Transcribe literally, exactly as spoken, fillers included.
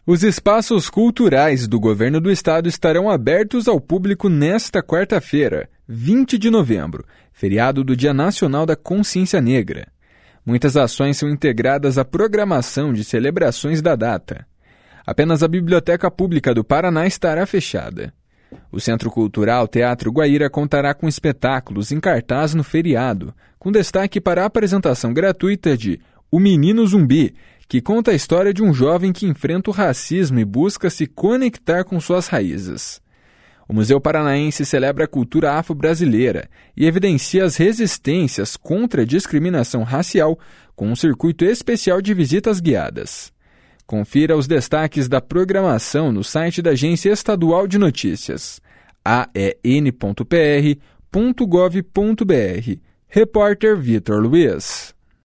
Os espaços culturais do Governo do Estado estarão abertos ao público nesta quarta-feira, vinte de novembro, feriado do Dia Nacional da Consciência Negra. Muitas ações são integradas à programação de celebrações da data. Apenas a Biblioteca Pública do Paraná estará fechada. O Centro Cultural Teatro Guaíra contará com espetáculos em cartaz no feriado, com destaque para a apresentação gratuita de O Menino Zumbi, que conta a história de um jovem que enfrenta o racismo e busca se conectar com suas raízes. O Museu Paranaense celebra a cultura afro-brasileira e evidencia as resistências contra a discriminação racial com um circuito especial de visitas guiadas. Confira os destaques da programação no site da Agência Estadual de Notícias, a e n ponto p r ponto gov ponto b r. Repórter Vitor Luiz.